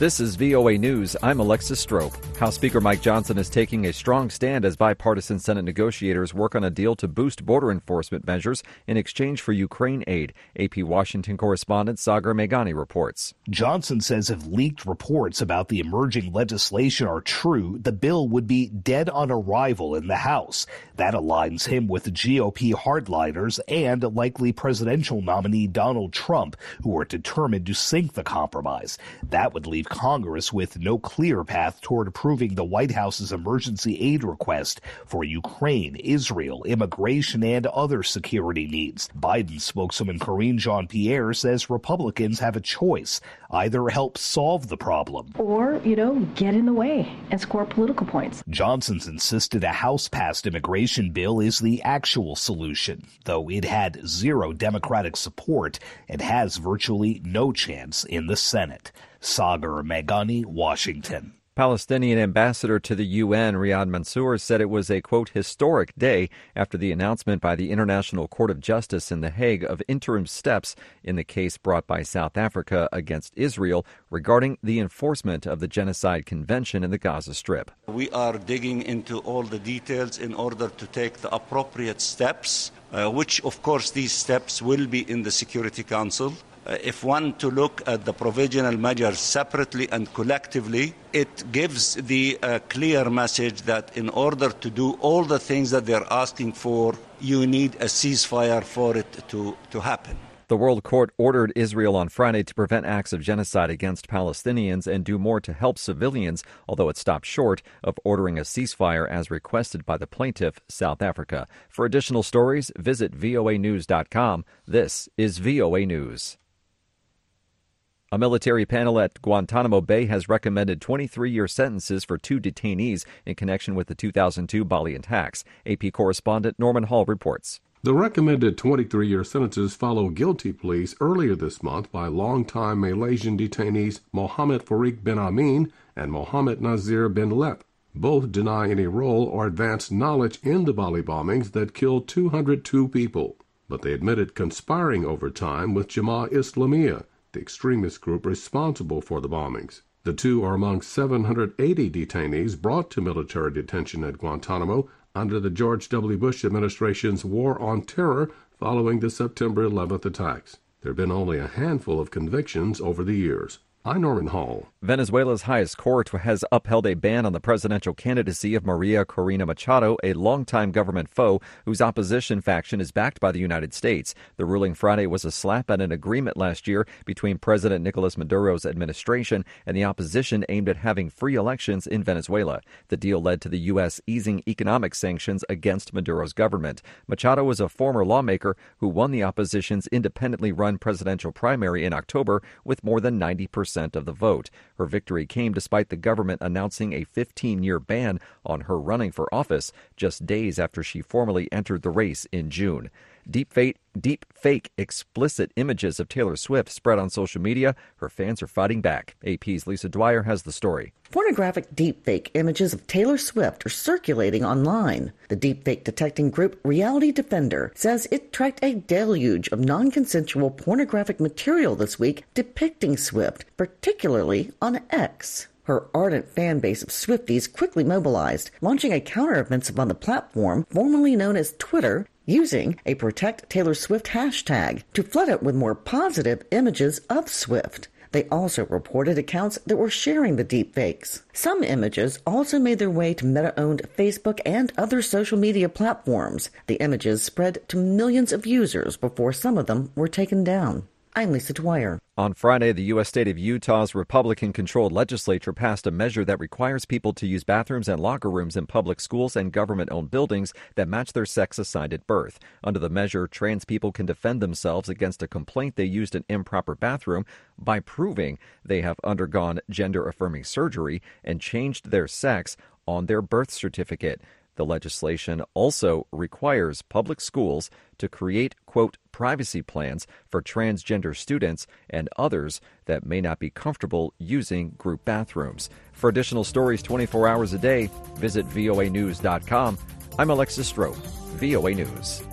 This is VOA News. I'm Alexis Strope. House Speaker Mike Johnson is taking a strong stand as bipartisan Senate negotiators work on a deal to boost border enforcement measures in exchange for Ukraine aid. AP Washington correspondent Sagar Meghani reports. Johnson says if leaked reports about the emerging legislation are true, the bill would be dead on arrival in the House. That aligns him with the GOP hardliners and likely presidential nominee Donald Trump, who are determined to sink the compromise. That would leave Congress with no clear path toward approving the White House's emergency aid request for Ukraine, Israel, immigration, and other security needs. Biden spokeswoman Karine Jean-Pierre says Republicans have a choice. Either help solve the problem or, get in the way and score political points. Johnson's insisted a House-passed immigration bill is the actual solution, though it had zero Democratic support and has virtually no chance in the Senate. Sagar Meghani, Washington. Palestinian ambassador to the UN, Riyad Mansour, said it was a, quote, historic day after the announcement by the International Court of Justice in The Hague of interim steps in the case brought by South Africa against Israel regarding the enforcement of the Genocide Convention in the Gaza Strip. We are digging into all the details in order to take the appropriate steps, which, of course, these steps will be in the Security Council. If one to look at the provisional measures separately and collectively, it gives the clear message that in order to do all the things that they're asking for, you need a ceasefire for it to happen. The World Court ordered Israel on Friday to prevent acts of genocide against Palestinians and do more to help civilians, although it stopped short of ordering a ceasefire as requested by the plaintiff, South Africa. For additional stories, visit voanews.com. This is VOA News. A military panel at Guantanamo Bay has recommended 23-year sentences for 2 detainees in connection with the 2002 Bali attacks. AP correspondent Norman Hall reports. The recommended 23-year sentences follow guilty pleas earlier this month by longtime Malaysian detainees Mohammed Farik bin Amin and Mohammed Nazir bin Lep. Both deny any role or advanced knowledge in the Bali bombings that killed 202 people. But they admitted conspiring over time with Jemaah Islamiyah, the extremist group responsible for the bombings. The two are among 780 detainees brought to military detention at Guantanamo under the George W. Bush administration's War on Terror following the September 11th attacks. There have been only a handful of convictions over the years. I'm Norman Hall. Venezuela's highest court has upheld a ban on the presidential candidacy of Maria Corina Machado, a longtime government foe whose opposition faction is backed by the United States. The ruling Friday was a slap at an agreement last year between President Nicolas Maduro's administration and the opposition aimed at having free elections in Venezuela. The deal led to the U.S. easing economic sanctions against Maduro's government. Machado was a former lawmaker who won the opposition's independently run presidential primary in October with more than 90% of the vote. Her victory came despite the government announcing a 15-year ban on her running for office just days after she formally entered the race in June. Deep fake explicit images of Taylor Swift spread on social media. Her fans are fighting back. AP's Lisa Dwyer has the story. Pornographic deepfake images of Taylor Swift are circulating online. The deepfake detecting group Reality Defender says it tracked a deluge of non-consensual pornographic material this week depicting Swift, particularly on X. Her ardent fan base of Swifties quickly mobilized, launching a counteroffensive on the platform formerly known as Twitter, using a Protect Taylor Swift hashtag to flood it with more positive images of Swift. They also reported accounts that were sharing the deepfakes. Some images also made their way to Meta-owned Facebook and other social media platforms. The images spread to millions of users before some of them were taken down. I'm Lisa Dwyer. On Friday, the U.S. state of Utah's Republican-controlled legislature passed a measure that requires people to use bathrooms and locker rooms in public schools and government-owned buildings that match their sex assigned at birth. Under the measure, trans people can defend themselves against a complaint they used an improper bathroom by proving they have undergone gender-affirming surgery and changed their sex on their birth certificate. The legislation also requires public schools to create, quote, privacy plans for transgender students and others that may not be comfortable using group bathrooms. For additional stories 24 hours a day, visit voanews.com. I'm Alexis Strope, VOA News.